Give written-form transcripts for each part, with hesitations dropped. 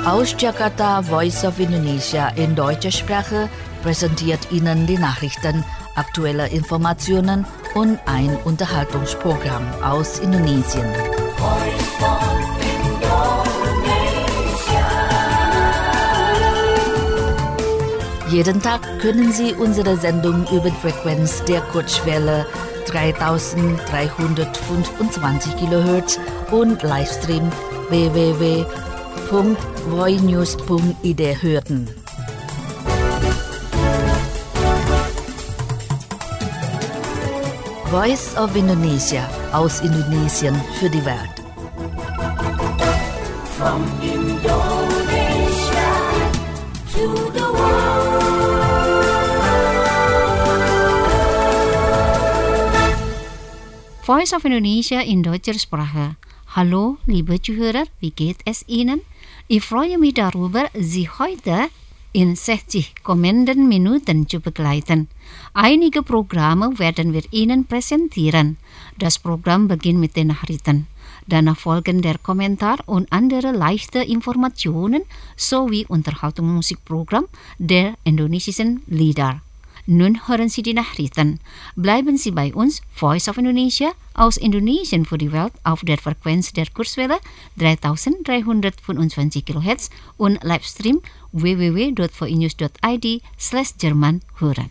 Aus Jakarta, Voice of Indonesia in deutscher Sprache präsentiert Ihnen die Nachrichten, aktuelle Informationen und ein Unterhaltungsprogramm aus Indonesien. Jeden Tag können Sie unsere Sendung über die Frequenz der Kurzwelle 3325 kHz und Livestream www.voinews.id hören. Voice of Indonesia aus Indonesien für die Welt. From Indonesia to the world. Voice of Indonesia in deutscher Sprache. Hallo, liebe Zuhörer, wie geht es Ihnen? Ich freue mich darüber, Sie heute in 60 kommenden Minuten zu begleiten. Einige Programme werden wir Ihnen präsentieren. Das Programm beginnt mit den Nachrichten. Danach folgen der Kommentar und andere leichte Informationen sowie Unterhaltungsmusikprogramm der indonesischen Lieder. Nun hören Sie die Nachrichten. Bleiben Sie bei uns, Voice of Indonesia, aus Indonesien für die Welt auf der Frequenz der Kurzwelle 3325 kHz und Livestream www.voinews.id/Jerman hören.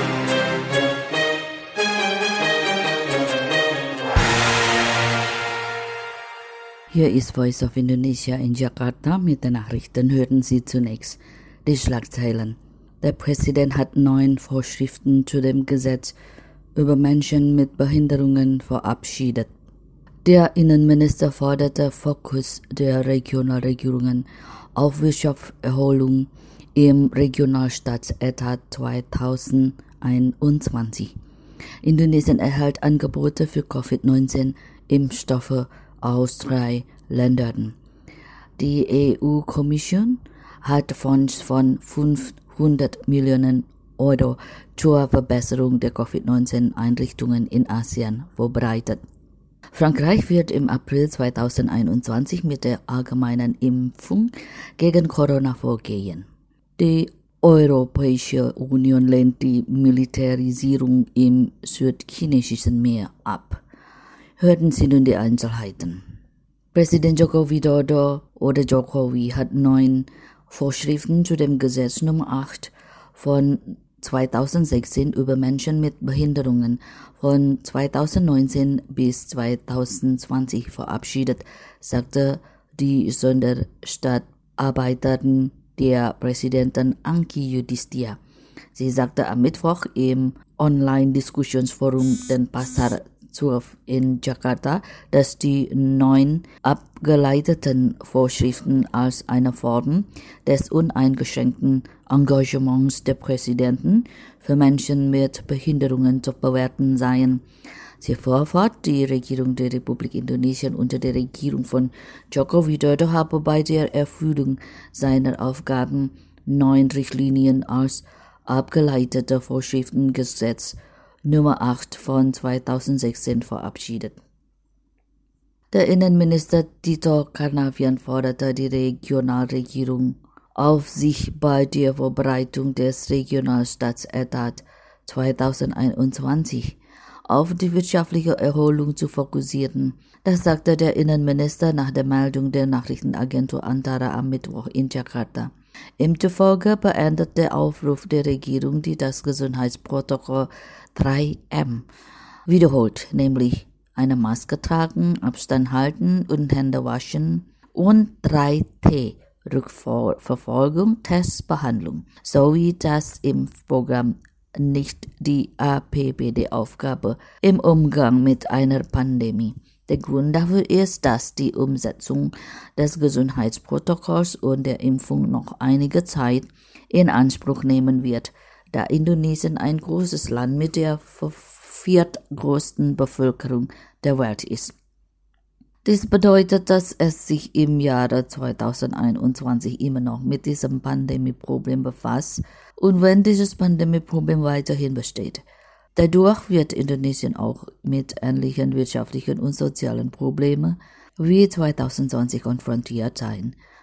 Hier ist Voice of Indonesia in Jakarta. Mit den Nachrichten hören Sie zunächst die Schlagzeilen. Der Präsident hat 9 Vorschriften zu dem Gesetz über Menschen mit Behinderungen verabschiedet. Der Innenminister forderte Fokus der Regionalregierungen auf Wirtschaftserholung im Regionalstaatsetat 2021. Indonesien erhält Angebote für Covid-19-Impfstoffe aus 3 Ländern. Die EU-Kommission hat Fonds von 500 Millionen Euro zur Verbesserung der Covid-19-Einrichtungen in ASEAN vorbereitet. Frankreich wird im April 2021 mit der allgemeinen Impfung gegen Corona vorgehen. Die Europäische Union lehnt die Militarisierung im südchinesischen Meer ab. Hörten Sie nun die Einzelheiten. Präsident Joko Widodo oder Jokowi hat 9 Vorschriften zu dem Gesetz Nummer 8 von 2016 über Menschen mit Behinderungen von 2019 bis 2020 verabschiedet, sagte die Sonderstaatsarbeiterin der Präsidentin Angki Yudhisthira. Sie sagte am Mittwoch im Online-Diskussionsforum Den Pasar in Jakarta, dass die 9 abgeleiteten Vorschriften als eine Form des uneingeschränkten Engagements der Präsidenten für Menschen mit Behinderungen zu bewerten seien. Sie fuhr fort, die Regierung der Republik Indonesien unter der Regierung von Joko Widodo habe bei der Erfüllung seiner Aufgaben 9 Richtlinien als abgeleitete Vorschriftengesetz Nummer 8 von 2016 verabschiedet. Der Innenminister Tito Karnavian forderte die Regionalregierung auf, sich bei der Vorbereitung des Regionalstaatsetat 2021 auf die wirtschaftliche Erholung zu fokussieren. Das sagte der Innenminister nach der Meldung der Nachrichtenagentur Antara am Mittwoch in Jakarta. Ihm zufolge beendet der Aufruf der Regierung, die das Gesundheitsprotokoll 3M wiederholt, nämlich eine Maske tragen, Abstand halten und Hände waschen und 3T, Rückverfolgung, Testbehandlung, sowie das Impfprogramm nicht die APBD-Aufgabe im Umgang mit einer Pandemie. Der Grund dafür ist, dass die Umsetzung des Gesundheitsprotokolls und der Impfung noch einige Zeit in Anspruch nehmen wird, da Indonesien ein großes Land mit der 4. Bevölkerung der Welt ist. Dies bedeutet, dass es sich im Jahre 2021 immer noch mit diesem Pandemieproblem befasst und wenn dieses Pandemieproblem weiterhin besteht. Dadurch wird Indonesien auch mit ähnlichen wirtschaftlichen und sozialen Problemen wie 2020 konfrontiert sein,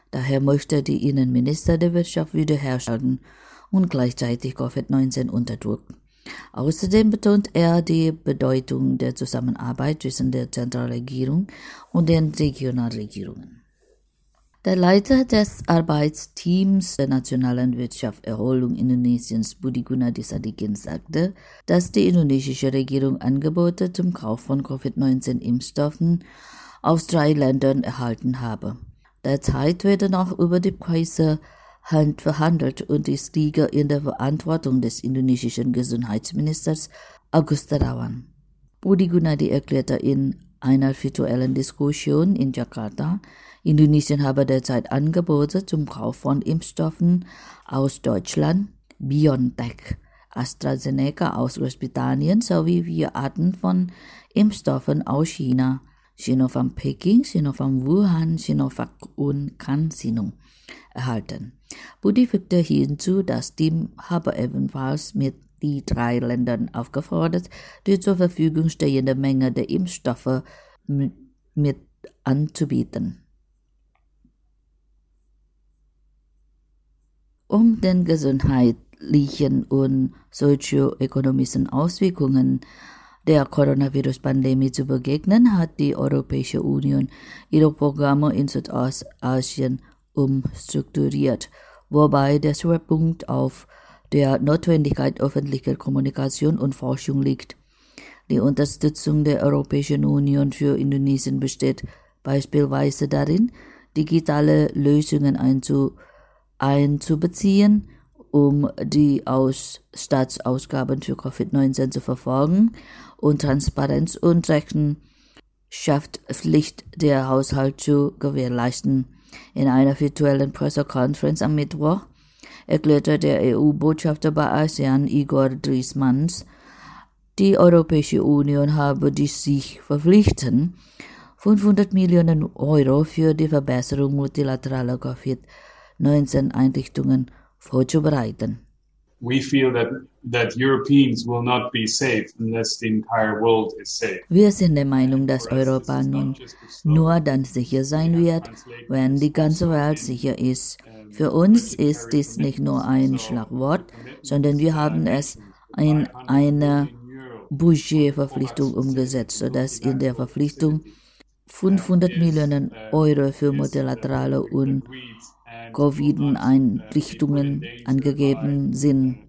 Daher möchte die Innenminister der Wirtschaft wiederherstellen und gleichzeitig Covid-19 unterdrücken. Außerdem betont er die Bedeutung der Zusammenarbeit zwischen der Zentralregierung und den Regionalregierungen. Der Leiter des Arbeitsteams der Nationalen Wirtschaftserholung Indonesiens, Budi Gunadi Sadikin, sagte, dass die indonesische Regierung Angebote zum Kauf von Covid-19-Impfstoffen aus 3 Ländern erhalten habe. Derzeit werde noch über die Preise verhandelt und dies liege in der Verantwortung des indonesischen Gesundheitsministers Agus Terawan. Budi Gunadi erklärte in einer virtuellen Diskussion in Jakarta, Indonesien habe derzeit Angebote zum Kauf von Impfstoffen aus Deutschland, BioNTech, AstraZeneca aus Großbritannien sowie 4 Arten von Impfstoffen aus China, Sinopharm Peking, Sinopharm Wuhan, Sinovac und CanSino erhalten. Budi fügte hinzu, das Team habe ebenfalls mit die 3 Ländern aufgefordert, die zur Verfügung stehende Menge der Impfstoffe mit anzubieten. Um den gesundheitlichen und sozioökonomischen Auswirkungen der Coronavirus-Pandemie zu begegnen, hat die Europäische Union ihre Programme in Südostasien umstrukturiert, wobei der Schwerpunkt auf der Notwendigkeit öffentlicher Kommunikation und Forschung liegt. Die Unterstützung der Europäischen Union für Indonesien besteht beispielsweise darin, digitale Lösungen einzubeziehen, um die Staatsausgaben für Covid-19 zu verfolgen und Transparenz und Rechenschaftspflicht der Haushalt zu gewährleisten. In einer virtuellen Pressekonferenz am Mittwoch erklärte der EU-Botschafter bei ASEAN Igor Driesmans, die Europäische Union habe sich verpflichtet, 500 Millionen Euro für die Verbesserung multilateraler Covid-19-Einrichtungen vorzubereiten. We feel that Europeans will not be safe unless the entire world is safe. Wir sind der Meinung, dass Europa nun nur dann sicher sein wird, wenn die ganze Welt sicher ist. Für uns ist dies nicht nur ein Schlagwort, sondern wir haben es in eine Budgetverpflichtung umgesetzt, sodass in der Verpflichtung 500 Millionen Euro für multilaterale und Covid-Einrichtungen angegeben sind.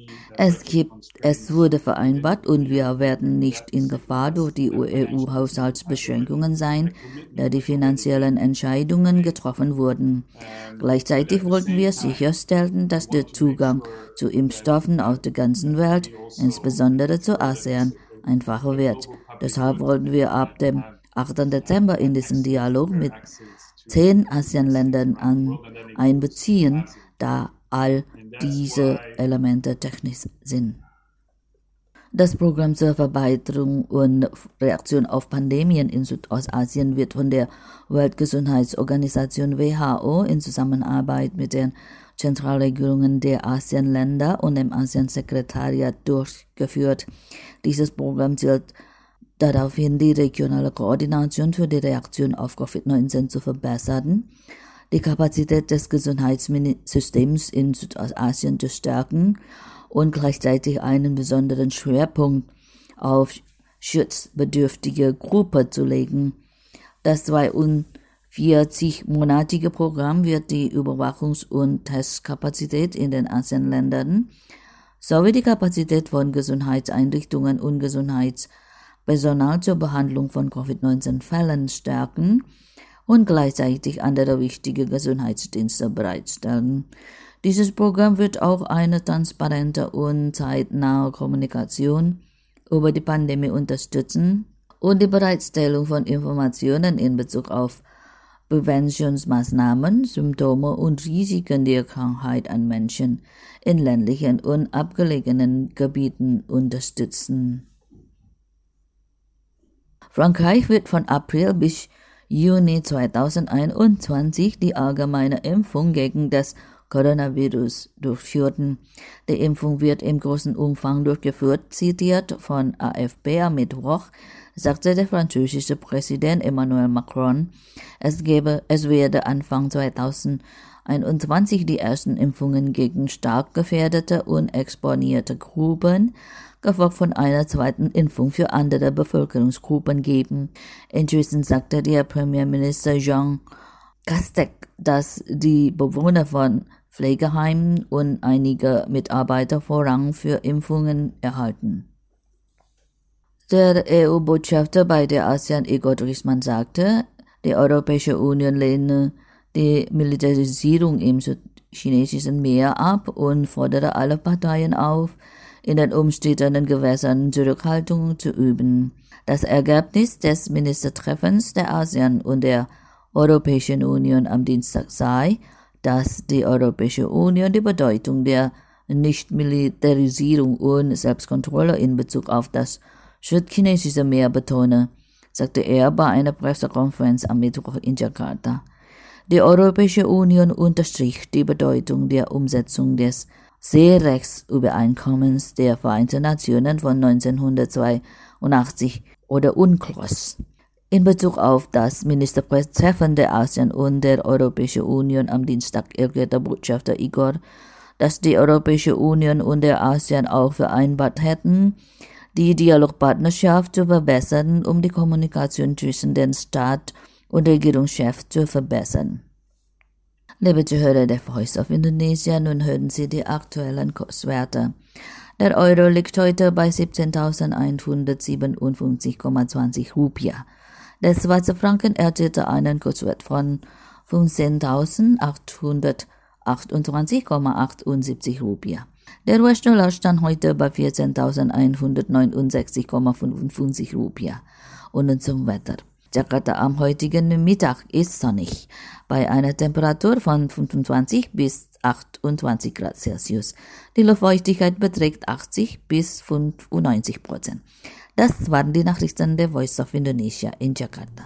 Es wurde vereinbart und wir werden nicht in Gefahr durch die EU-Haushaltsbeschränkungen sein, da die finanziellen Entscheidungen getroffen wurden. Gleichzeitig wollten wir sicherstellen, dass der Zugang zu Impfstoffen aus der ganzen Welt, insbesondere zu ASEAN, einfacher wird. Deshalb wollten wir ab dem 8. Dezember in diesen Dialog mit 10 ASEAN-Ländern einbeziehen, da all diese Elemente technisch sind. Das Programm zur Verbesserung und Reaktion auf Pandemien in Südostasien wird von der Weltgesundheitsorganisation WHO in Zusammenarbeit mit den Zentralregierungen der ASEAN-Länder und dem ASEAN-Sekretariat durchgeführt. Dieses Programm zielt darauf hin, die regionale Koordination für die Reaktion auf Covid-19 zu verbessern, die Kapazität des Gesundheitssystems in Südostasien zu stärken und gleichzeitig einen besonderen Schwerpunkt auf schutzbedürftige Gruppen zu legen. Das 42-monatige Programm wird die Überwachungs- und Testkapazität in den ASEAN-Ländern sowie die Kapazität von Gesundheitseinrichtungen und Gesundheitspersonal zur Behandlung von Covid-19-Fällen stärken und gleichzeitig andere wichtige Gesundheitsdienste bereitstellen. Dieses Programm wird auch eine transparente und zeitnahe Kommunikation über die Pandemie unterstützen und die Bereitstellung von Informationen in Bezug auf Präventionsmaßnahmen, Symptome und Risiken der Krankheit an Menschen in ländlichen und abgelegenen Gebieten unterstützen. Frankreich wird von April bis Juni 2021 die allgemeine Impfung gegen das Coronavirus durchführen. Die Impfung wird im großen Umfang durchgeführt, zitiert von AFP am Mittwoch sagte der französische Präsident Emmanuel Macron, es werde Anfang 2021 die ersten Impfungen gegen stark gefährdete und exponierte Gruppen, gefolgt von einer zweiten Impfung für andere Bevölkerungsgruppen geben. Inzwischen sagte der Premierminister Jean Castex, dass die Bewohner von Pflegeheimen und einige Mitarbeiter Vorrang für Impfungen erhalten. Der EU-Botschafter bei der ASEAN, Igor Driesman, sagte, die Europäische Union lehne die Militarisierung im südchinesischen Meer ab und fordere alle Parteien auf, in den umstrittenen Gewässern Zurückhaltung zu üben. Das Ergebnis des Ministertreffens der ASEAN und der Europäischen Union am Dienstag sei, dass die Europäische Union die Bedeutung der Nichtmilitarisierung und Selbstkontrolle in Bezug auf das südchinesische Meer betone, sagte er bei einer Pressekonferenz am Mittwoch in Jakarta. Die Europäische Union unterstrich die Bedeutung der Umsetzung des Seerechtsübereinkommens der Vereinten Nationen von 1982 oder UNCLOS. In Bezug auf das Ministertreffen der ASEAN und der Europäischen Union am Dienstag erklärte Botschafter Igor, dass die Europäische Union und der ASEAN auch vereinbart hätten, die Dialogpartnerschaft zu verbessern, um die Kommunikation zwischen den Staat- und Regierungschefs zu verbessern. Liebe Zuhörer der Voice of Indonesia, nun hören Sie die aktuellen Kurswerte. Der Euro liegt heute bei 17.157,20 Rupiah. Der Schweizer Franken erzielte einen Kurswert von 15.828,78 Rupiah. Der US-Dollar stand heute bei 14.169,55 Rupiah. Und nun zum Wetter. Jakarta am heutigen Mittag ist sonnig, bei einer Temperatur von 25 bis 28 Grad Celsius. Die Luftfeuchtigkeit beträgt 80 bis 95%. Das waren die Nachrichten der Voice of Indonesia in Jakarta.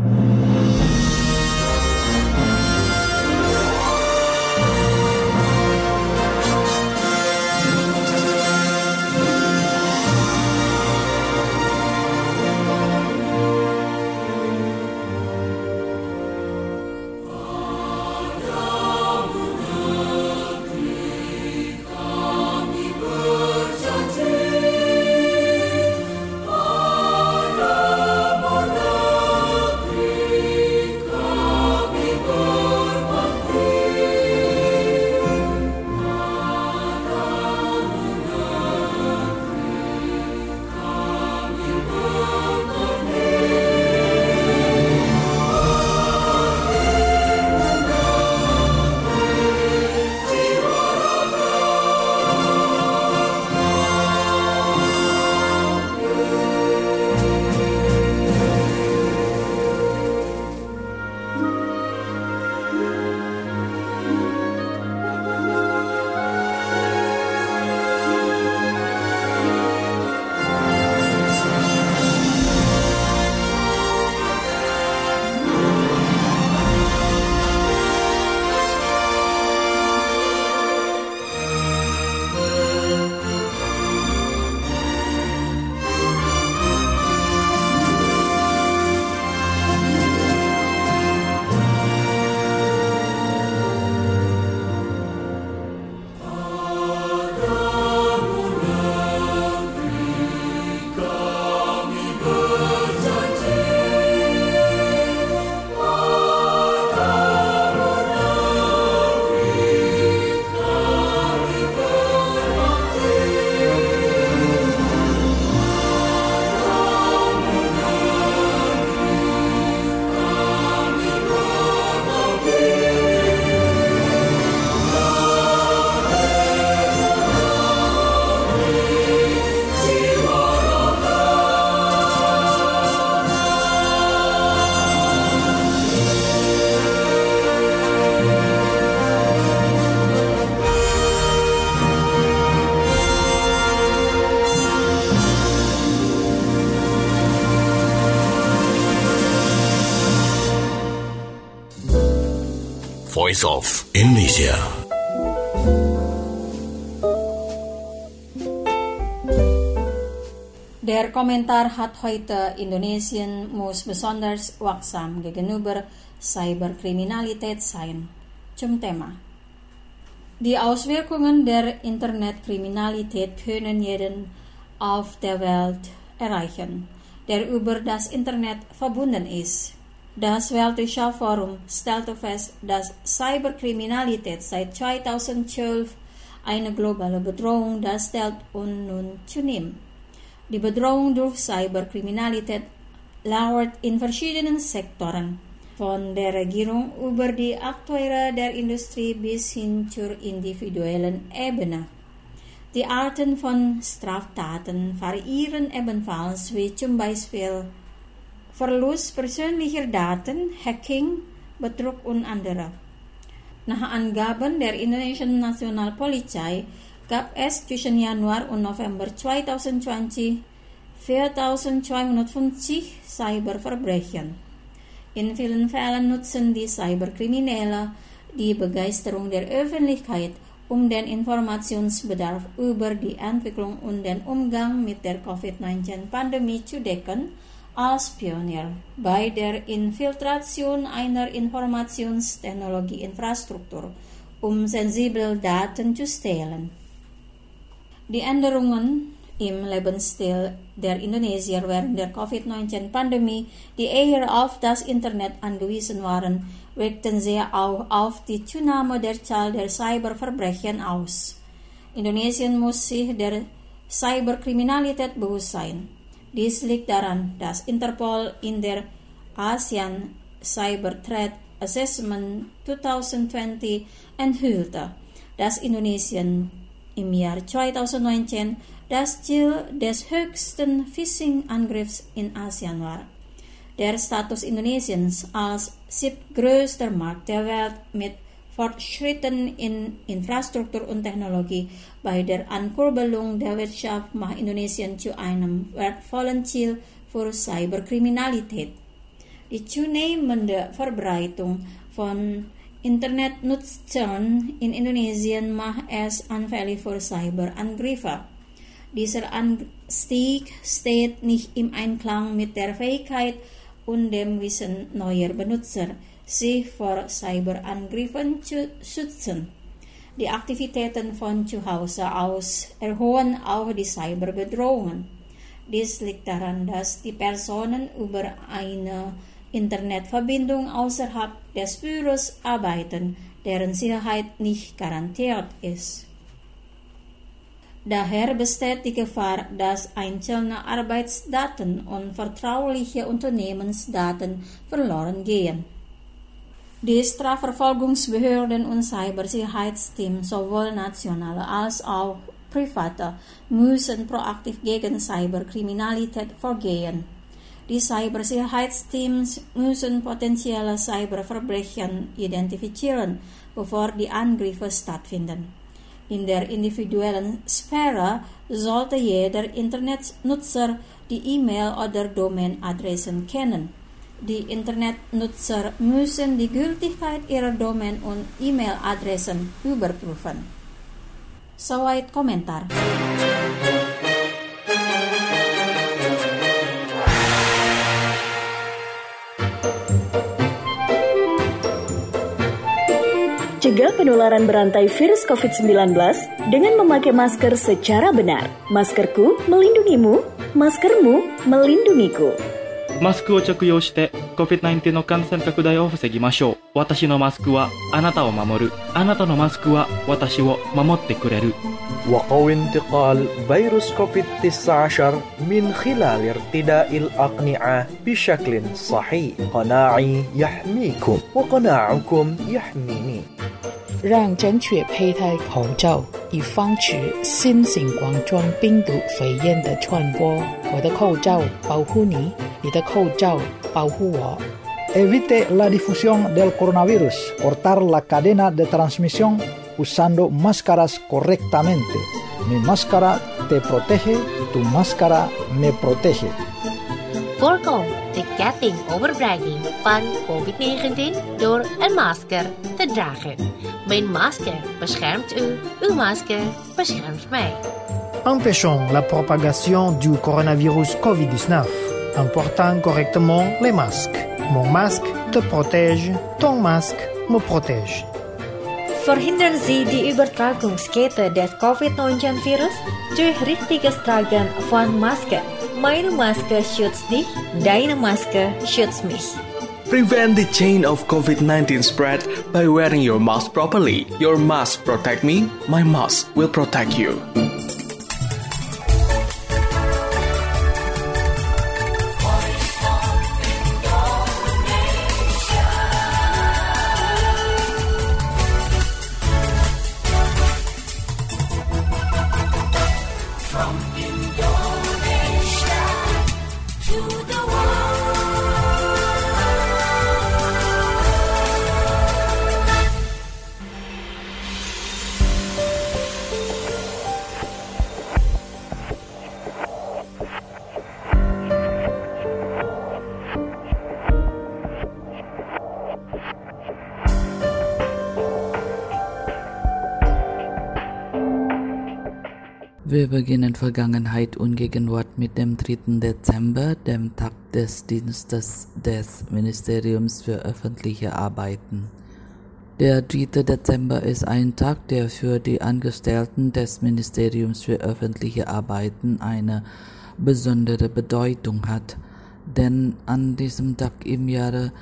Voice of Indonesia. Der Kommentar hat heute Indonesien muss besonders wachsam gegenüber Cyberkriminalität sein. Zum Thema. Die Auswirkungen der Internetkriminalität können jeden auf der Welt erreichen, der über das Internet verbunden ist. Das Weltwirtschaftsforum stellte fest, dass Cyberkriminalität seit 2012 eine globale Bedrohung darstellt und nun zunimmt. Die Bedrohung durch Cyberkriminalität lauert in verschiedenen Sektoren, von der Regierung über die Akteure der Industrie bis hin zur individuellen Ebene. Die Arten von Straftaten variieren ebenfalls, wie zum Beispiel Verlust persönlicher Daten, Hacking, Betrug und andere. Nach Angaben der indonesischen Nationalpolizei gab es zwischen Januar und November 2020 4.250 Cyberverbrechen. In vielen Fällen nutzen die Cyberkriminelle die Begeisterung der Öffentlichkeit, um den Informationsbedarf über die Entwicklung und den Umgang mit der Covid-19-Pandemie zu decken, als Pionier bei der Infiltration einer Informationstechnologieinfrastruktur, um sensible Daten zu stehlen. Die Änderungen im Lebensstil der Indonesier während der Covid-19-Pandemie, die eher auf das Internet angewiesen waren, wirkten sehr auch auf die Zunahme der Zahl der Cyberverbrechen aus. Indonesien muss sich der Cyberkriminalität bewusst sein. Dies liegt daran, dass Interpol in der ASEAN Cyber Threat Assessment 2020 enthüllte, dass Indonesien im Jahr 2019 das Ziel des höchsten Phishing-Angriffs in ASEAN war. Der Status Indonesiens als siebtgrößter Markt der Welt mit Fortschritten in Infrastruktur und Technologie bei der Ankurbelung der Wirtschaft macht Indonesien zu einem wertvollen Ziel für Cyberkriminalität. Die zunehmende Verbreitung von Internetnutzern in Indonesien macht es anfällig für Cyberangriffe. Dieser Anstieg steht nicht im Einklang mit der Fähigkeit und dem Wissen neuer Benutzer, sich vor Cyberangriffen zu schützen. Die Aktivitäten von zu Hause aus erhöhen auch die Cyberbedrohungen. Dies liegt daran, dass die Personen über eine Internetverbindung außerhalb des Büros arbeiten, deren Sicherheit nicht garantiert ist. Daher besteht die Gefahr, dass einzelne Arbeitsdaten und vertrauliche Unternehmensdaten verloren gehen. Die Strafverfolgungsbehörden und Cybersicherheitsteams, sowohl nationale als auch private, müssen proaktiv gegen Cyberkriminalität vorgehen. Die Cybersicherheitsteams müssen potenzielle Cyberverbrechen identifizieren, bevor die Angriffe stattfinden. In der individuellen Sphäre sollte jeder Internetnutzer die E-Mail- oder Domainadressen kennen. Die Internetnutzer müssen die Gültigkeit ihrer Domain- und E-Mail-Adressen überprüfen. Soweit Kommentar. Cegah penularan berantai virus COVID-19 dengan memakai masker secara benar. Maskerku melindungimu, maskermu melindungiku. マスクを着用して COVID-19 の感染拡大を防ぎましょう。私のマスクはあなたを守る。あなたのマスクは私を守ってくれる。 وقوي انتقال فيروس كوفيد-19 من خلال ارتداء الأقنعة بشكل صحيح. قناعي يحميكم وقناعكم يحميني. 让正确佩戴口罩，以防止新型冠状病毒肺炎的传播。我的口罩保护你，你的口罩保护我。 Evite la difusión del coronavirus. Cortar la cadena de transmisión usando máscaras correctamente. Mi máscara te protege, tu máscara me protege. Voorkom de ketting overbrenging van COVID-19 door een masker te dragen. Mijn masker beschermt u, uw masker beschermt mij. empêchons la propagation du coronavirus Covid-19 en portant correctement les masques. Mon masque te protège, ton masque me protège. Verhindern Sie die Übertragungskette des Covid-19-Virus durch richtiges Tragen von Masken. Meine Maske schützt dich, deine Maske schützt mich. Prevent the chain of COVID-19 spread by wearing your mask properly. Your mask protect me, my mask will protect you. Wir beginnen Vergangenheit und Gegenwart mit dem 3. Dezember, dem Tag des Dienstes des Ministeriums für öffentliche Arbeiten. Der 3. Dezember ist ein Tag, der für die Angestellten des Ministeriums für öffentliche Arbeiten eine besondere Bedeutung hat, denn an diesem Tag im Jahre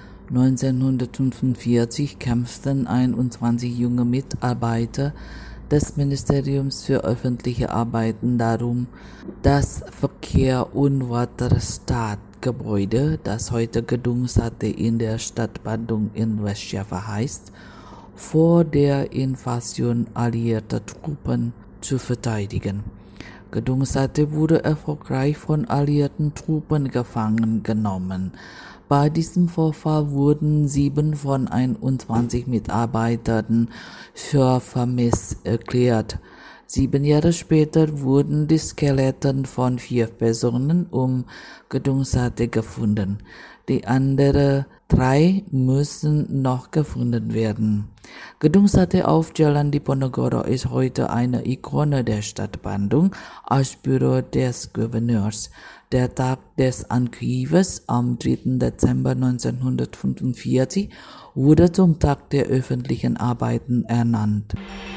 1945 kämpften 21 junge Mitarbeiter des Ministeriums für öffentliche Arbeiten darum, das Verkehr- und Wasserstaatsgebäude, das heute Gedungsate in der Stadt Bandung in Westjava heißt, vor der Invasion alliierter Truppen zu verteidigen. Gedungsate wurde erfolgreich von alliierten Truppen gefangen genommen. Bei diesem Vorfall wurden 7 von 21 Mitarbeitern für vermisst erklärt. 7 Jahre später wurden die Skeletten von 4 Personen Gedungsate gefunden. Die anderen 3 müssen noch gefunden werden. Gedungsate auf Jalan Diponegoro ist heute eine Ikone der Stadt Bandung als Büro des Gouverneurs. Der Tag des Angriffes am 3. Dezember 1945 wurde zum Tag der öffentlichen Arbeiten ernannt.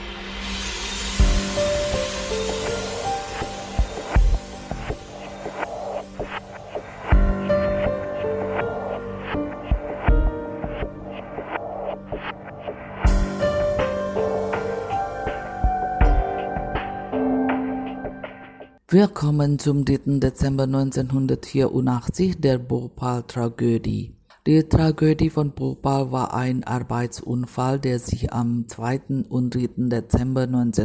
Wir kommen zum 3. Dezember 1984, der Bhopal-Tragödie. Die Tragödie von Bhopal war ein Arbeitsunfall, der sich am 2. und 3. Dezember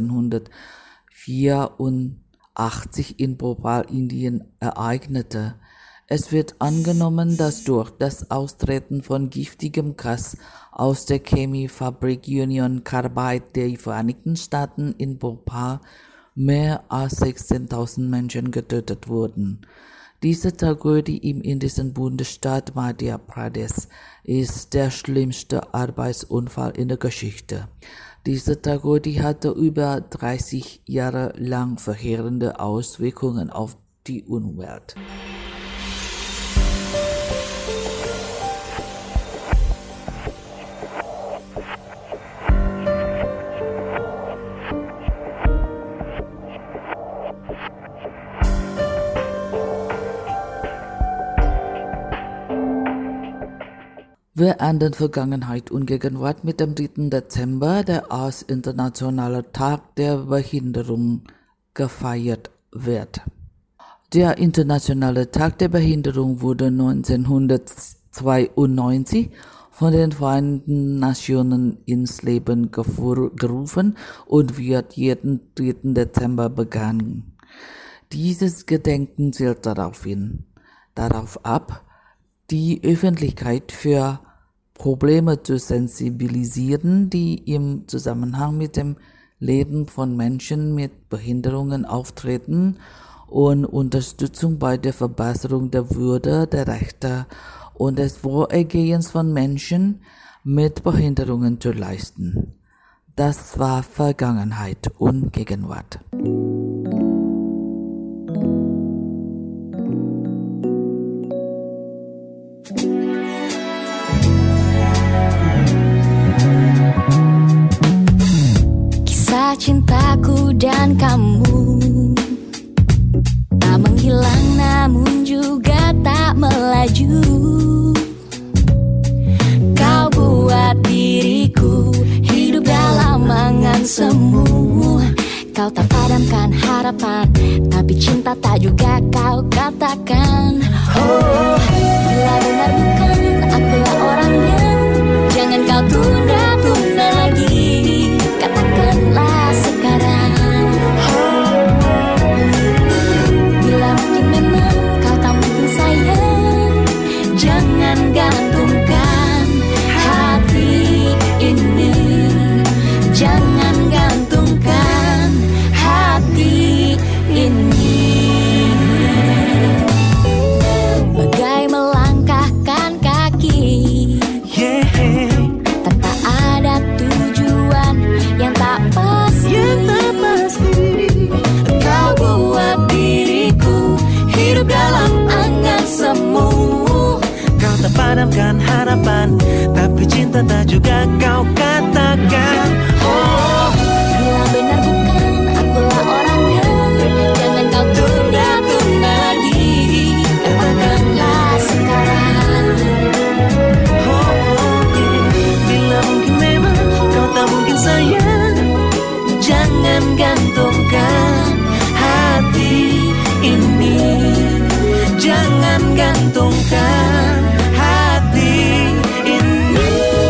1984 in Bhopal, Indien ereignete. Es wird angenommen, dass durch das Austreten von giftigem Gas aus der Chemiefabrik Union Carbide der Vereinigten Staaten in Bhopal mehr als 16.000 Menschen getötet wurden. Diese Tragödie im indischen Bundesstaat Madhya Pradesh ist der schlimmste Arbeitsunfall in der Geschichte. Diese Tragödie hatte über 30 Jahre lang verheerende Auswirkungen auf die Umwelt. Wir enden Vergangenheit und Gegenwart mit dem 3. Dezember, der als Internationaler Tag der Behinderung gefeiert wird. Der Internationale Tag der Behinderung wurde 1992 von den Vereinten Nationen ins Leben gerufen und wird jeden 3. Dezember begangen. Dieses Gedenken zielt darauf ab, die Öffentlichkeit für Probleme zu sensibilisieren, die im Zusammenhang mit dem Leben von Menschen mit Behinderungen auftreten und Unterstützung bei der Verbesserung der Würde, der Rechte und des Wohlergehens von Menschen mit Behinderungen zu leisten. Das war Vergangenheit und Gegenwart. cintaku dan kamu tak menghilang namun juga tak melaju. Kau buat diriku hidup dalam angan semu. Kau tak padamkan harapan, tapi cinta tak juga kau katakan. Oh, bila benar bukan akulah orangnya, jangan kau tunda-tunda lagi, katakanlah sekarang. Oh, bila mungkin memang kau tak mungkin sayang, jangan gantungkan hati ini, jangan gantungkan hati ini. Bagai melangkahkan kaki, tanpa ada tujuan yang tak pasti. Kau buat diriku hidup dalam angan semu. Kau tak padamkan harapan, tapi cinta tak juga kau katakan. Oh, bila benar bukan akulah orangnya, jangan kau tunda-tunda lagi, katakanlah sekarang. Oh, bila mungkin memang kau tak mungkin sayang, jangan gantungkan hati ini, jangan gantungkan hati ini.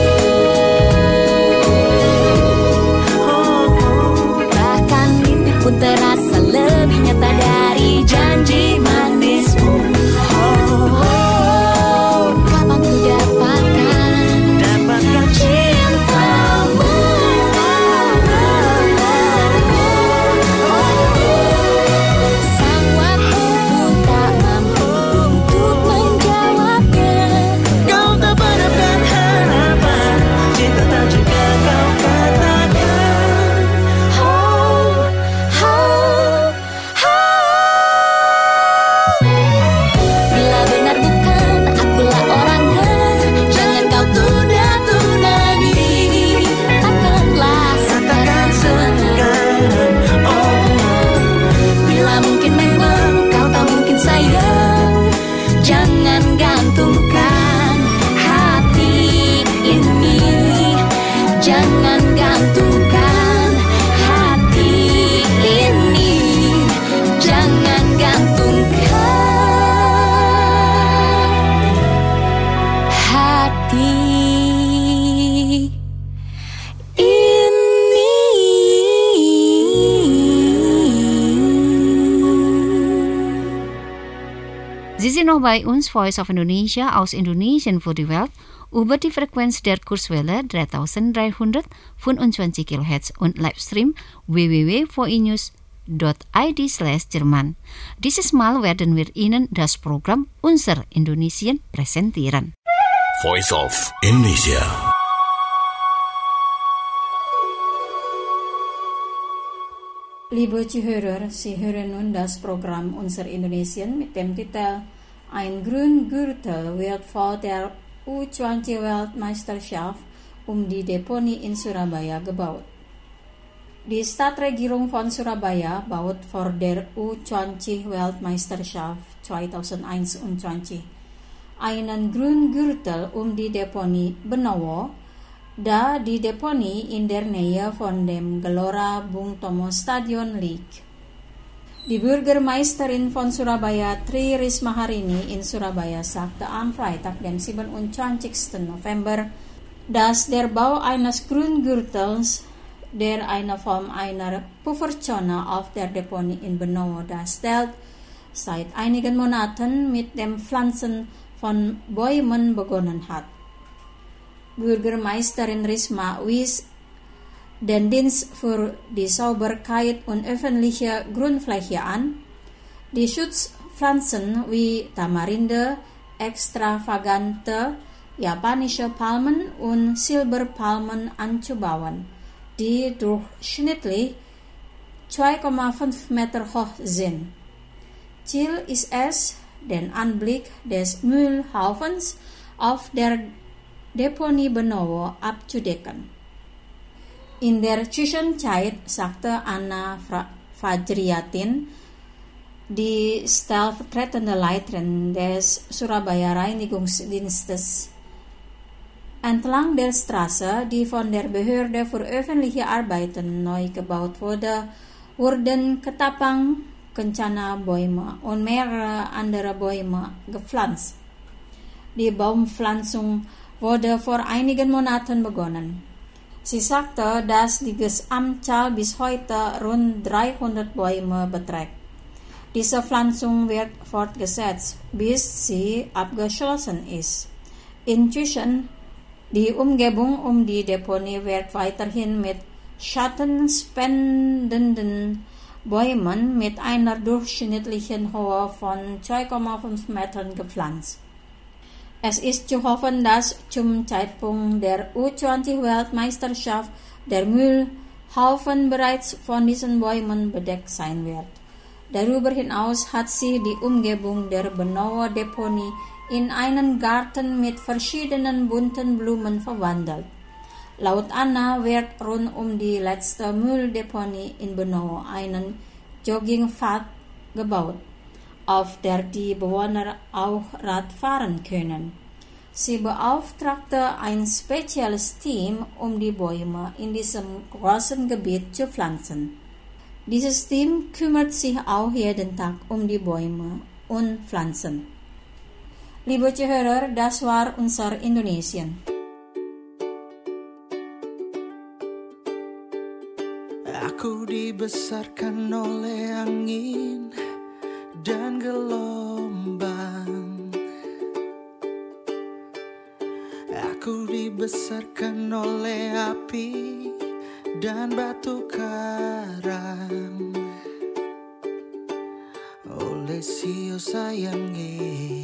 Bahkan mimpi pun terasa lebih nyata dari janji manismu. Oh, kapan ku dapatkan cintamu? Sang waktu tak mampu untuk menjawabnya. Kau tak padamkan harapan, cinta tak juga kau katakan. Oh, oh, oh. Bila benar bukan akulah orangnya, jangan kau tunda-tunda lagi, katakanlah sekarang. Oh, Bila mungkin memang kau tak mungkin sayang, jangan gantungkan hati ini, jangan gantungkan hati ini, jangan gantungkan hati ini. Sie sind noch bei uns, Voice of Indonesia aus Indonesien für die Welt, über die Frequenz der Kurzwelle 3325 kHz und Livestream www.voinews.id/Jerman. Dieses Mal werden wir Ihnen das Programm Unser Indonesien präsentieren. Voice of Indonesia. Liebe Zuhörer, Sie hören nun das Programm Unser Indonesien mit dem Titel Ein Grüngürtel wird vor der U20-Weltmeisterschaft die Deponie in Surabaya gebaut. Die Stadtregierung von Surabaya baut vor der U20-Weltmeisterschaft 2021 einen Grüngürtel die Deponie Benowo, da die Deponie in der Nähe von dem Gelora Bung Tomo Stadion liegt. Die Bürgermeisterin von Surabaya, Tri Risma Harini in Surabaya, sagte am Freitag, dem 27. November, dass der Bau eines Grüngürtels, der eine Form einer Pufferzone auf der Deponie in Benowo darstellt, seit einigen Monaten mit dem Pflanzen von Bäumen begonnen hat. Bürgermeisterin Risma wies den Dienst für die Sauberkeit und öffentliche Grünfläche an, die Schutzpflanzen wie Tamarinde, extravagante japanische Palmen und Silberpalmen anzubauen, die durchschnittlich 2,5 Meter hoch sind. Ziel ist es, den Anblick des Müllhaufens auf der Deponie Benowo abzudecken. In der Zwischenzeit sagte Anna Fajriatin, die stellvertretende Leiterin des Surabaya Reinigungsdienstes. Entlang der Straße, die von der Behörde für öffentliche Arbeiten neu gebaut wurde, wurden Ketapang, Kencana Bäume und mehrere andere Bäume gepflanzt. Die Baumpflanzung wurde vor einigen Monaten begonnen. Sie sagte, dass die Gesamtzahl bis heute rund 300 Bäume beträgt. Diese Pflanzung wird fortgesetzt, bis sie abgeschlossen ist. Inzwischen, die Umgebung um die Deponie wird weiterhin mit schattenspendenden Bäumen mit einer durchschnittlichen Höhe von 2,5 Metern gepflanzt. Es ist zu hoffen, dass zum Zeitpunkt der U20-Weltmeisterschaft der Müllhaufen bereits von diesen Bäumen bedeckt sein wird. Darüber hinaus hat sie die Umgebung der Benowo Deponie in einen Garten mit verschiedenen bunten Blumen verwandelt. Laut Anna wird rund um die letzte Mülldeponie in Benowo einen Joggingpfad gebaut, auf der die Bewohner auch Rad fahren können. Sie beauftragte ein spezielles Team, um die Bäume in diesem großen Gebiet zu pflanzen. Dieses Team kümmert sich auch jeden Tag um die Bäume und Pflanzen. Liebe Zuhörer, das war unser Indonesien. Aku dibesarkan oleh angin dan gelombang. Aku dibesarkan oleh api dan batu karang. Oleh sio sayangi,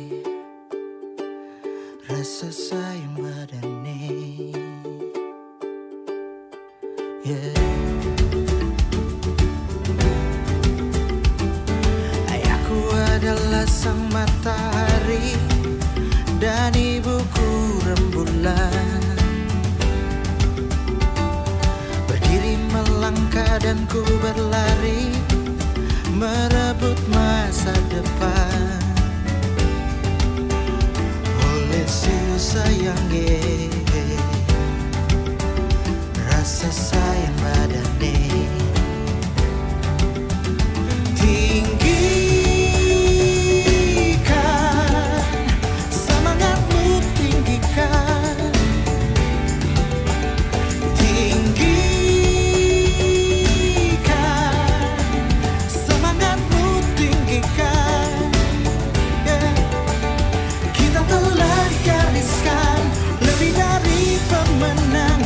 rasa sayang badane. Yeah. Ayahku adalah sang matahari dan ibuku rembulan. Berdiri melangkah dan ku berlari, merebut masa depan. Oleh siu sayangi, rasa sayang badane. Tinggikan semangatmu, tinggikan. Tinggikan semangatmu, tinggikan. Yeah. Kita telah digariskan lebih dari pemenang.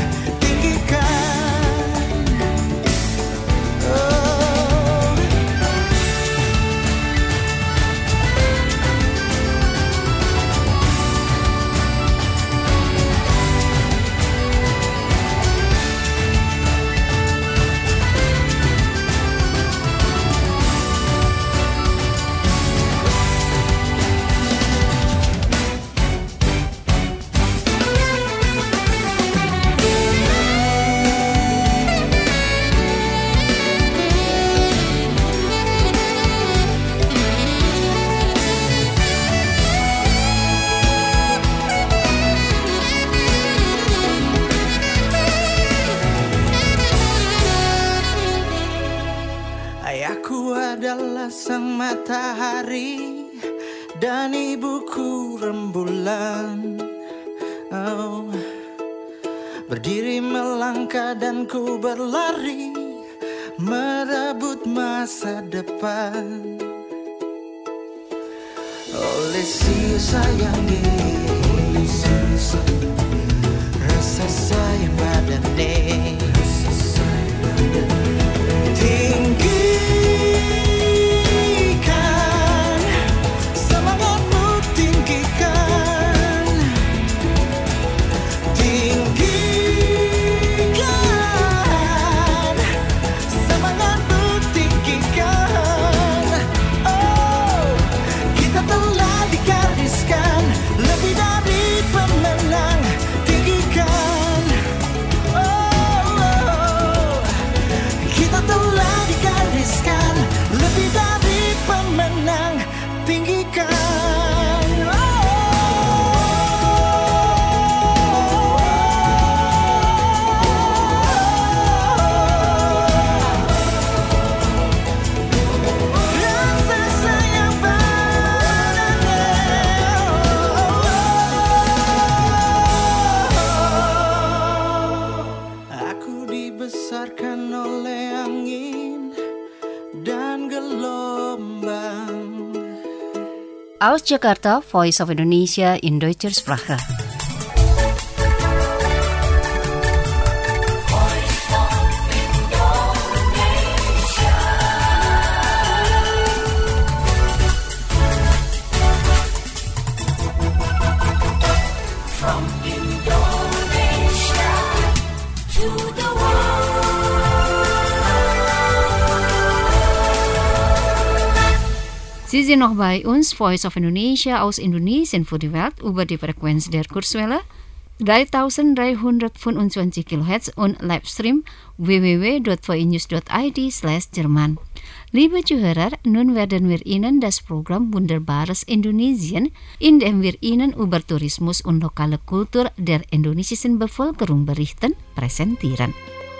Ayahku adalah sang matahari dan ibuku rembulan. Oh. Berdiri melangkah dan ku berlari, merebut masa depan. Oleh siu sayangi, rasa sayang badane. Tinggikan semangatmu, tinggikan. Tinggikan semangatmu, tinggikan. Oh, kita telah digariskan lebih dari Aus Jakarta, Voice of Indonesia in Deutscher Sprache. Sie sind noch bei uns, Voice of Indonesia aus Indonesien für die Welt über die Frequenz der Kurzwelle 3325 kHz und Livestream www.voinews.id/Jerman. Liebe Zuhörer, nun werden wir Ihnen das Programm Wunderbares Indonesien, in dem wir Ihnen über Tourismus und lokale Kultur der indonesischen Bevölkerung berichten, präsentieren.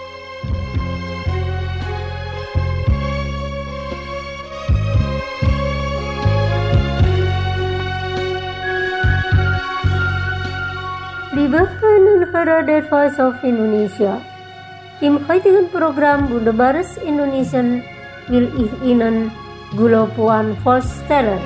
Liebe Hörerinnen und Hörer der Voice of Indonesia, im heutigen Programm Wunderbares Indonesien will ich Ihnen Gula Puan vorstellen.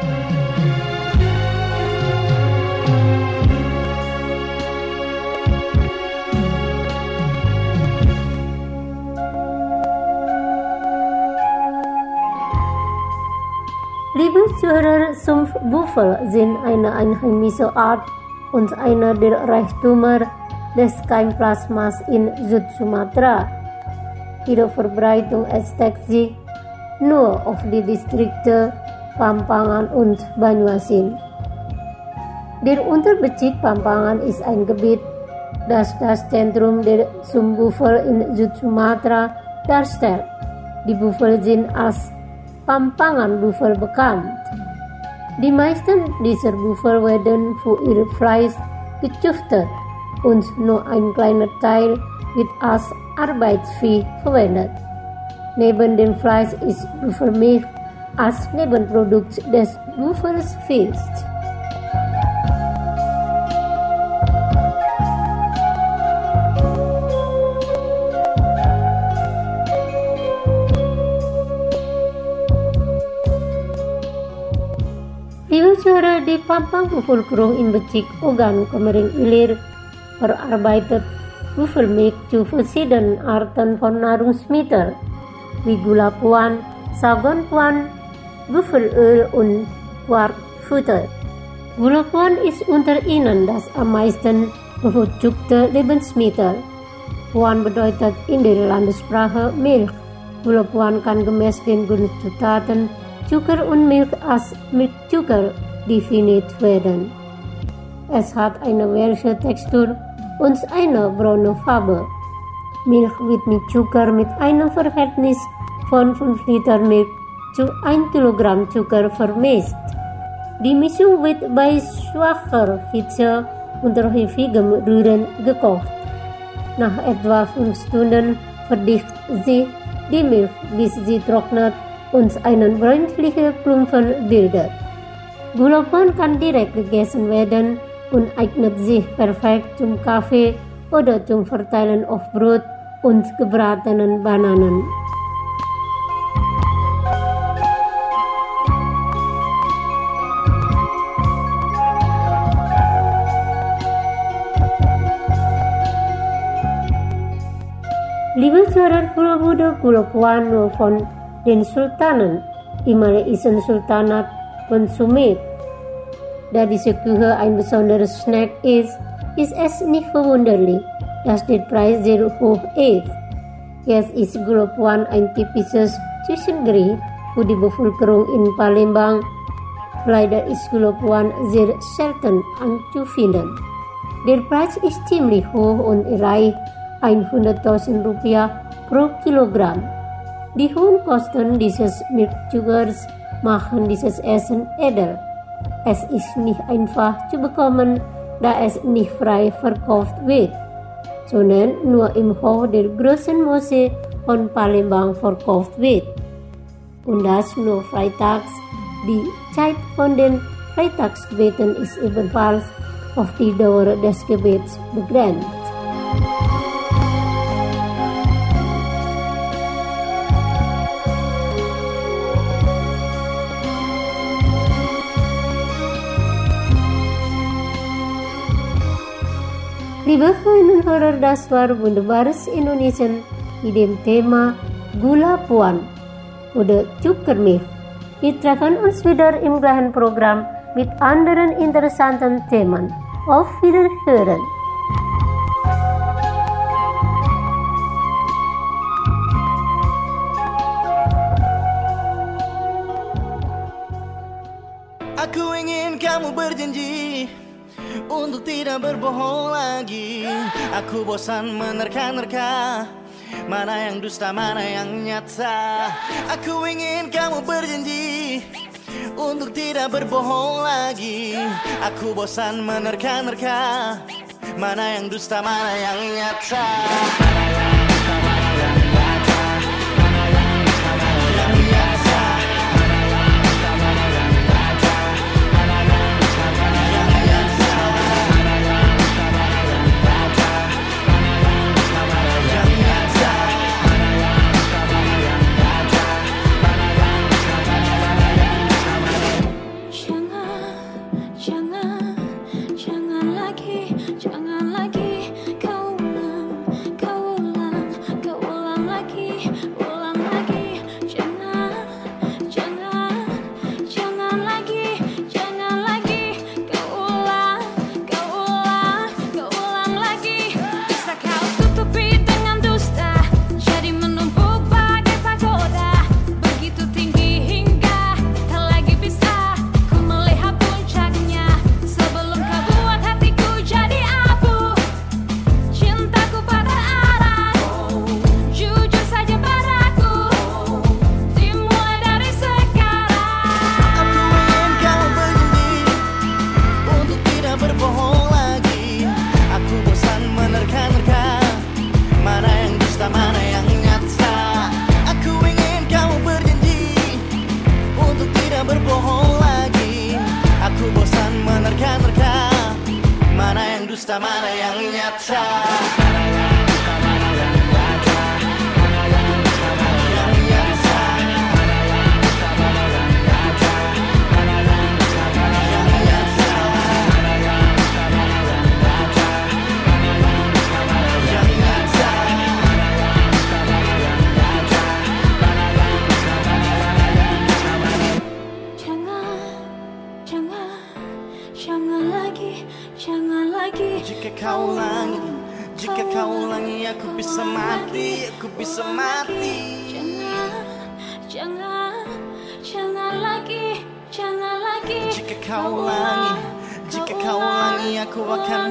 Liebe Zuhörer, Sumpfbuffel sind eine einheimische Art und einer der Reichtümer des Keimplasmas in Südsumatra. Ihre Verbreitung erstreckt sich nur auf die Distrikte Pampangan und Banyuasin. Der Unterbezirk Pampangan ist ein Gebiet, das das Zentrum der Sumpfbuffel in Südsumatra darstellt. Die Buffel sind als Pampangan-Buffel bekannt. Die meisten dieser Buffel werden für ihr Fleisch gezüchtet und nur ein kleiner Teil wird als Arbeitsvieh verwendet. Neben dem Fleisch ist Buffelmilch als Nebenprodukt des Buffelsviehs. Zuhörer, die Pampang-Bevölkerung im Bezirk Ogan, Komering Ilir verarbeitet Buffelmilch zu verschiedenen Arten von Nahrungsmitteln wie Gula Puan, Sagon Puan, Buffelöl und Quarkfutter. Gula Puan ist unter ihnen das am meisten bevorzugte Lebensmittel. Puan bedeutet in der Landessprache Milch. Gula Puan kann gemäß den Grundzutaten Zucker und Milch als Milchzucker definiert werden. Es hat eine weiche Textur und eine braune Farbe. Milch wird mit Zucker mit einem Verhältnis von 5 Liter Milch zu 1 Kilogramm Zucker vermischt. Die Mischung wird bei schwacher Hitze unter häufigem Rühren gekocht. Nach etwa 5 Stunden verdichtet sich die Milch, bis sie trocknet und einen bräunlichen Klumpen bildet. Gula Puan kann direkt gegessen werden und eignet sich perfekt zum Kaffee oder zum Verteilen auf Brot und gebratenen Bananen. Liebe Zuhörer, wurde Gula Puan nur von den Sultanen im malaysischen Sultanat konsumiert. Da diese Küche ein besonderes Snack ist, ist es nicht verwunderlich, dass der Preis sehr hoch ist. Jetzt ist Gula Puan ein typisches Zwischengericht für die Bevölkerung in Palembang. Leider ist Gula Puan sehr selten anzufinden. Der Preis ist ziemlich hoch und erreicht 100.000 Rupiah pro Kilogramm. Die hohen Kosten dieses Milchzuckers machen dieses Essen edel. Es ist nicht einfach zu bekommen, da es nicht frei verkauft wird, sondern nur im Hof der großen Moschee von Palembang verkauft wird. Und das nur freitags. Die Zeit von den Freitagsgebeten ist ebenfalls auf die Dauer des Gebets begrenzt. Liebe Hörerinnen und Hörer, das war Wunderbares Indonesien mit dem Thema Gula Puan oder Cukermilch. Wir treffen uns wieder im gleichen Programm mit anderen interessanten Themen. Auf Wiederhören! Aku ingin kamu berjanji untuk tidak berbohong lagi. Aku bosan menerka-nerka, mana yang dusta, mana yang nyata. Aku ingin kamu berjanji untuk tidak berbohong lagi. Aku bosan menerka-nerka, mana yang dusta, mana yang nyata. Mana yang nyata. Jika kau ulangi, aku bisa mati, aku bisa mati. Jangan lagi. Jika kau ulangi, aku akan.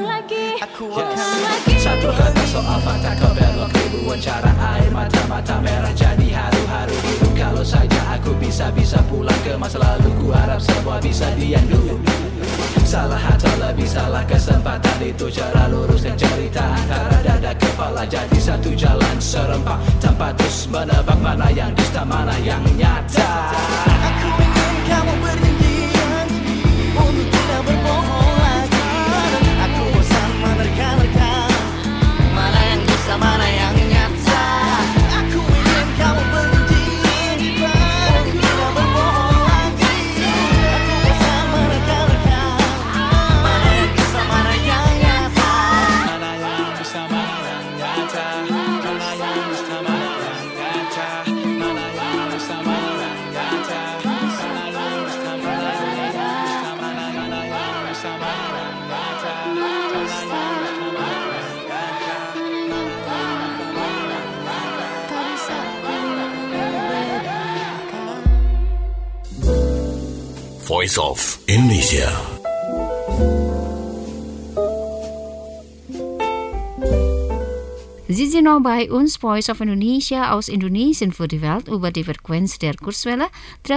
Satu kata soal fakta kau belok ribuan cara air mata merah jadi haru-haru biru. Kalau saja aku bisa pulang ke masa lalu, ku harap semua bisa diandu. Salah atau lebih salah kesempatan itu cara luruskan cerita antara dada kepala jadi satu jalan serempak tanpa terus menebak mana yang dusta mana yang nyata. Aku ingin kamu berjanji untuk tidak berbohong lagi. Aku bosan menerka-nerka, mana yang dusta mana yang nyata. Aku ingin kamu berjanji untuk tidak berbohong lagi. Aku bosan menerka-nerka, mana yang dusta mana yang nyata. Mana yang dusta mana yang nyata. Mana yang dusta mana yang nyata. Mana yang dusta mana yang nyata. Voice of Indonesia. Sie sind noch bei uns, Voice of Indonesia aus Indonesien für die Welt über die Frequenz der Kurzwelle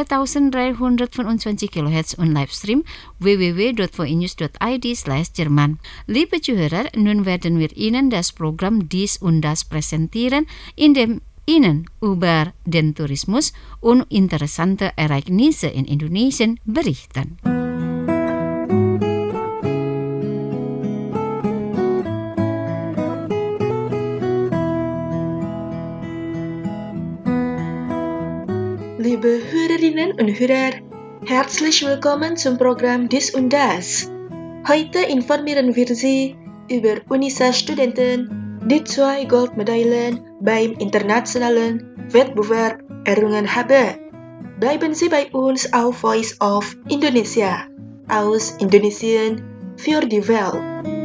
3325 kHz und Livestream www.voinews.id/Jerman. Liebe Zuhörer, nun werden wir Ihnen das Programm Dies und Das präsentieren, in dem Ihnen über den Tourismus und interessante Ereignisse in Indonesien berichten. Liebe Hörerinnen und Hörer, herzlich willkommen zum Programm Dies und Das. Heute informieren wir Sie über UNISA-Studenten, die 2 Goldmedaillen beim internationalen Wettbewerb errungen haben. Bleiben Sie bei uns auf Voice of Indonesia, aus Indonesien für die Welt.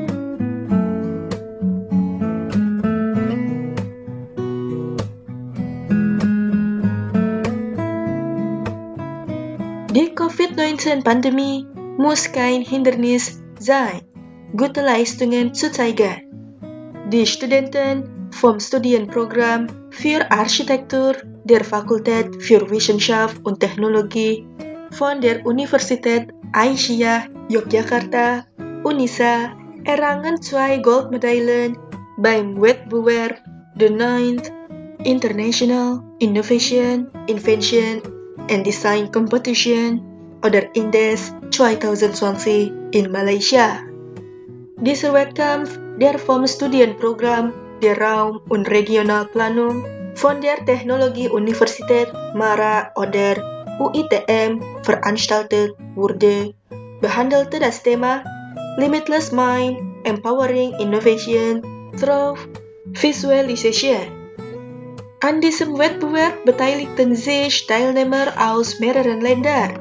Die Covid-19-Pandemie muss kein Hindernis sein, gute Leistungen zu zeigen. Die Studenten vom Studienprogramm für Architektur der Fakultät für Wissenschaft und Technologie von der Universität Aisyah Yogyakarta, UNISA, errangen 2 Goldmedaillen beim Wettbewerb The 9th International Innovation, Invention and Design Competition oder INDES 2020 in Malaysia. Dieser Wettkampf der vom Studienprogramm der Raum- und Regionalplanung von der Technologie-Universität Mara oder UITM veranstaltet wurde, behandelte das Thema Limitless Mind, Empowering Innovation through Visualization. An diesem Wettbewerb beteiligten sich Teilnehmer aus mehreren Ländern.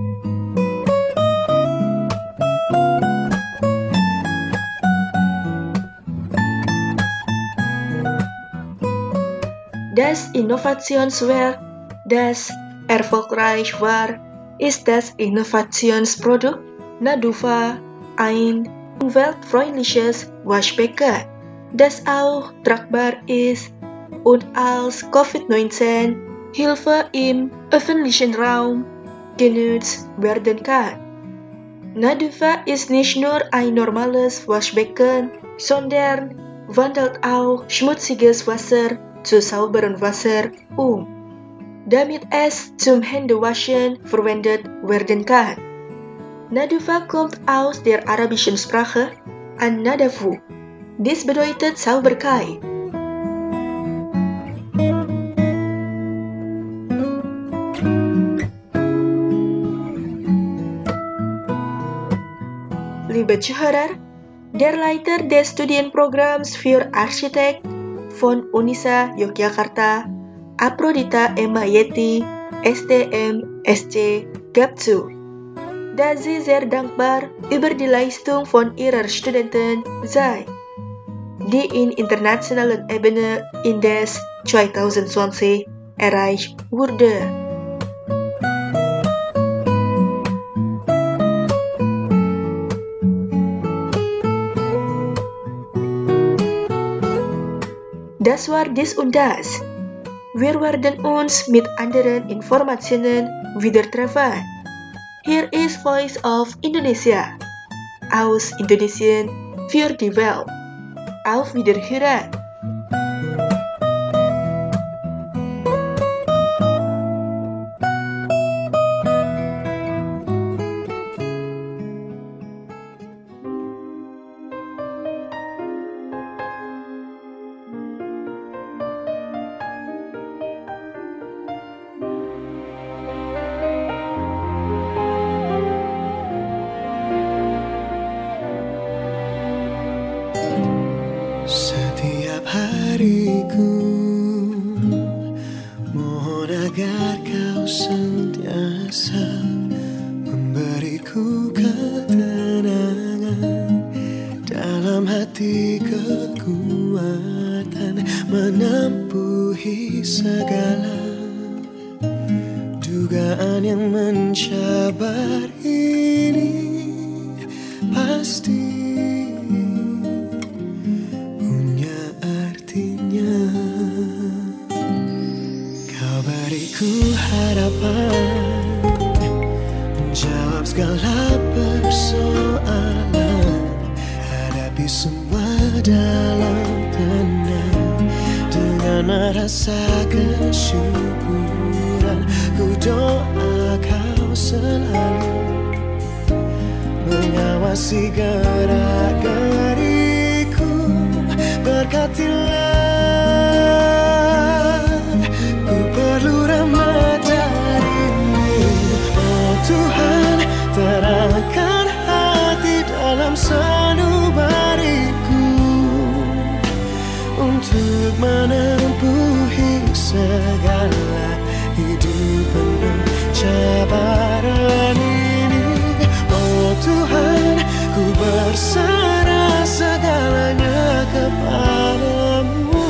Das Innovationswerk, das erfolgreich war, ist das Innovationsprodukt Naduva, ein umweltfreundliches Waschbecken, das auch tragbar ist und als Covid-19-Hilfe im öffentlichen Raum genutzt werden kann. Naduva ist nicht nur ein normales Waschbecken, sondern wandelt auch schmutziges Wasser zu sauberem Wasser damit es zum Händewaschen verwendet werden kann. Naduva kommt aus der arabischen Sprache an-nadafu. Dies bedeutet Sauberkeit. Liebe Zuhörer, der Leiter des Studienprogramms für Architekt von UNISA Yogyakarta, Aprodita Emma Yeti, STM, SC, gab zu, dass sie sehr dankbar über die Leistung von ihrer Studenten sei, die in internationaler Ebene INDES 2020 erreicht wurde. Das war dies und das. Wir werden uns mit anderen Informationen wieder treffen. Hier ist Voice of Indonesia, aus Indonesien für die Welt. Auf Wiederhören! Setiap hariku mohon agar kau sentiasa memberiku ketenangan dalam hati, kekuatan menempuhi segala dugaan yang mencabar ini. Pasti beriku harapan, menjawab segala persoalan, hadapi semua dalam tenang, dengan rasa kesyukuran. Ku doa kau selalu mengawasi gerak-geriku, berkatilah. Perlu rahmat darimu, oh Tuhan, terangkan hati dalam sanubariku. segala hidup penuh cabaran ini. Oh Tuhan, ku berserah segalanya kepadamu,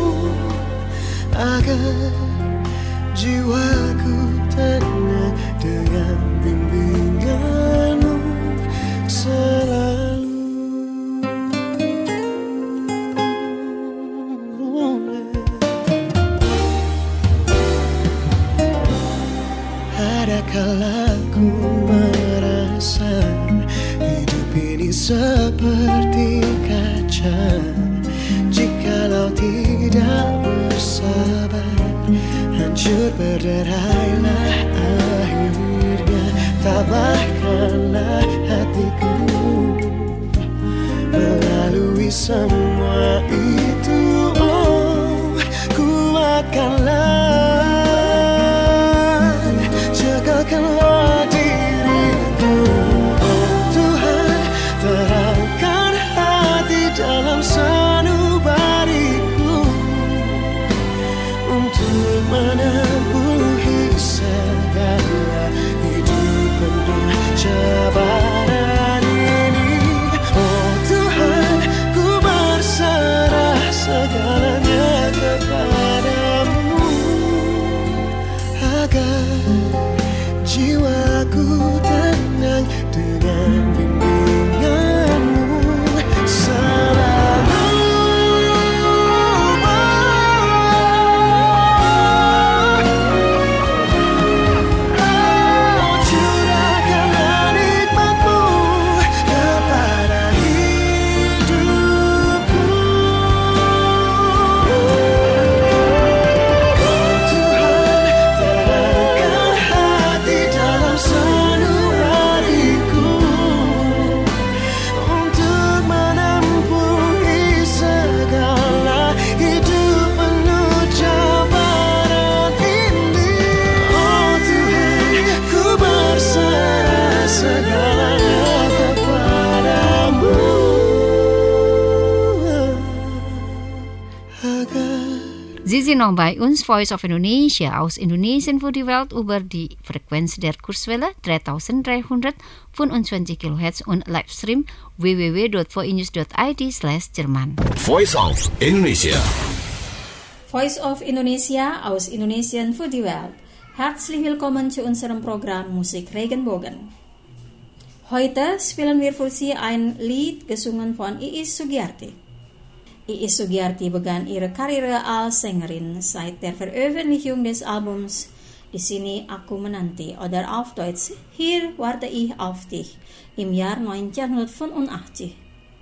agar jiwaku tenang dengan bimbinganmu selalu. Adakala ku merasa hidup ini seperti kaca, jikalau tidak bersabar, hancur berderailah akhirnya. Tabahkanlah hatiku melalui semua itu. Oh, kuatkanlah, jagakanlah diriku. Oh Tuhan, terangkan hati dalam sanubariku untuk menempuhi segala hidup penuh cabaran ini. Oh Tuhan, ku berserah segalanya kepadamu, agar jiwaku tenang dengan bimbinganmu selalu. Sie sind noch bei uns, Voice of Indonesia, aus Indonesien für die Welt über die Frequenz der Kurzwelle 3325 kHz und Livestream www.voinews.id/Jerman. Voice of Indonesia. Voice of Indonesia aus Indonesien für die Welt. Herzlich willkommen zu unserem Programm Musik Regenbogen. Heute spielen wir für Sie ein Lied gesungen von Iis Sugiyarti. Iis Sugiyarti begann ihre Karriere als Sängerin seit der Veröffentlichung des Albums Di Sini Aku Menanti oder auf Deutsch Hier warte ich auf dich im Jahr 1985.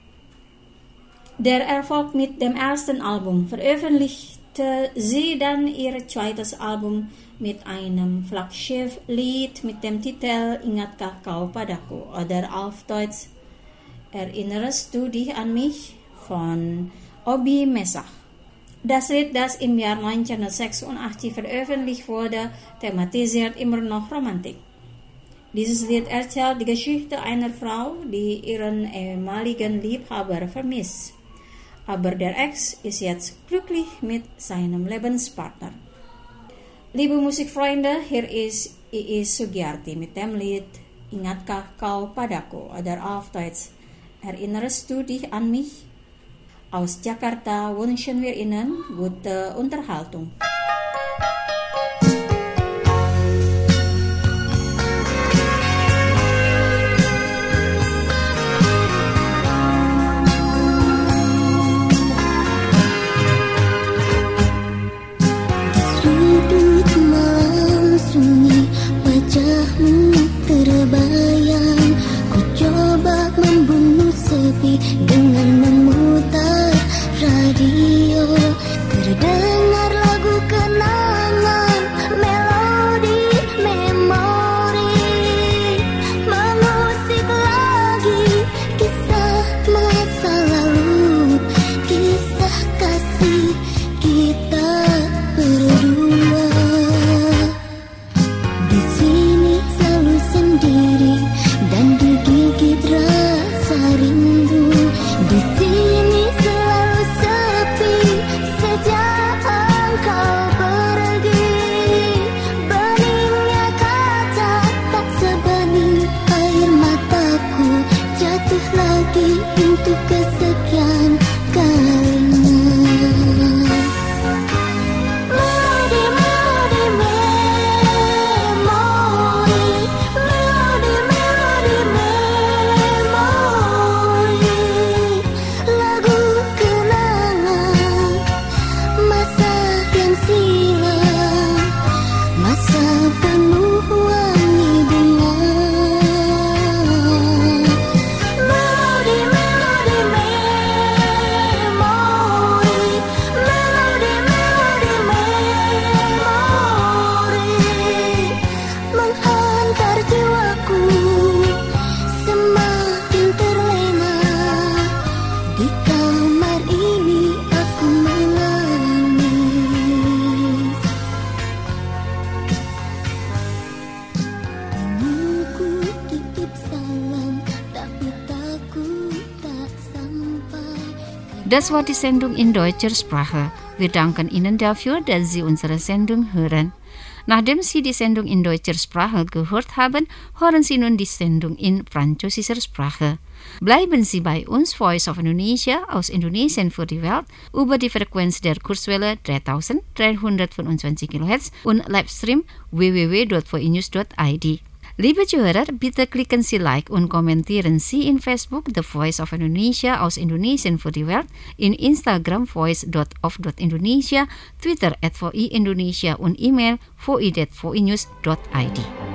Der Erfolg mit dem ersten Album veröffentlichte sie dann ihr zweites Album mit einem Flaggschiff-Lied mit dem Titel Ingatkah kau padaku oder auf Deutsch Erinnerst du dich an mich von Obi Mesach. Das Lied, das im Jahr 1986 veröffentlicht wurde, thematisiert immer noch Romantik. Dieses Lied erzählt die Geschichte einer Frau, die ihren ehemaligen Liebhaber vermisst. Aber der Ex ist jetzt glücklich mit seinem Lebenspartner. Liebe Musikfreunde, hier ist Iis Sugiyarti mit dem Lied Ingatkah kau padaku oder auf Deutsch Erinnerst du dich an mich? Aus Jakarta wünschen wir Ihnen gute Unterhaltung. Sudut malam sunyi wajahmu terbayang. Ku coba membunuh sepi dengan memutar radio, terdengar lagu Das war die Sendung in deutscher Sprache. Wir danken Ihnen dafür, dass Sie unsere Sendung hören. Nachdem Sie die Sendung in deutscher Sprache gehört haben, hören Sie nun die Sendung in französischer Sprache. Bleiben Sie bei uns, Voice of Indonesia aus Indonesien für die Welt, über die Frequenz der Kurzwelle 3325 kHz und Livestream www.voinews.id. Liebe Zuhörer, bitte klicken Sie Like und kommentieren Sie in Facebook The Voice of Indonesia aus Indonesien für die Welt, in Instagram voice.of.indonesia, Twitter @voi Indonesia und E-Mail voi@voinews.id.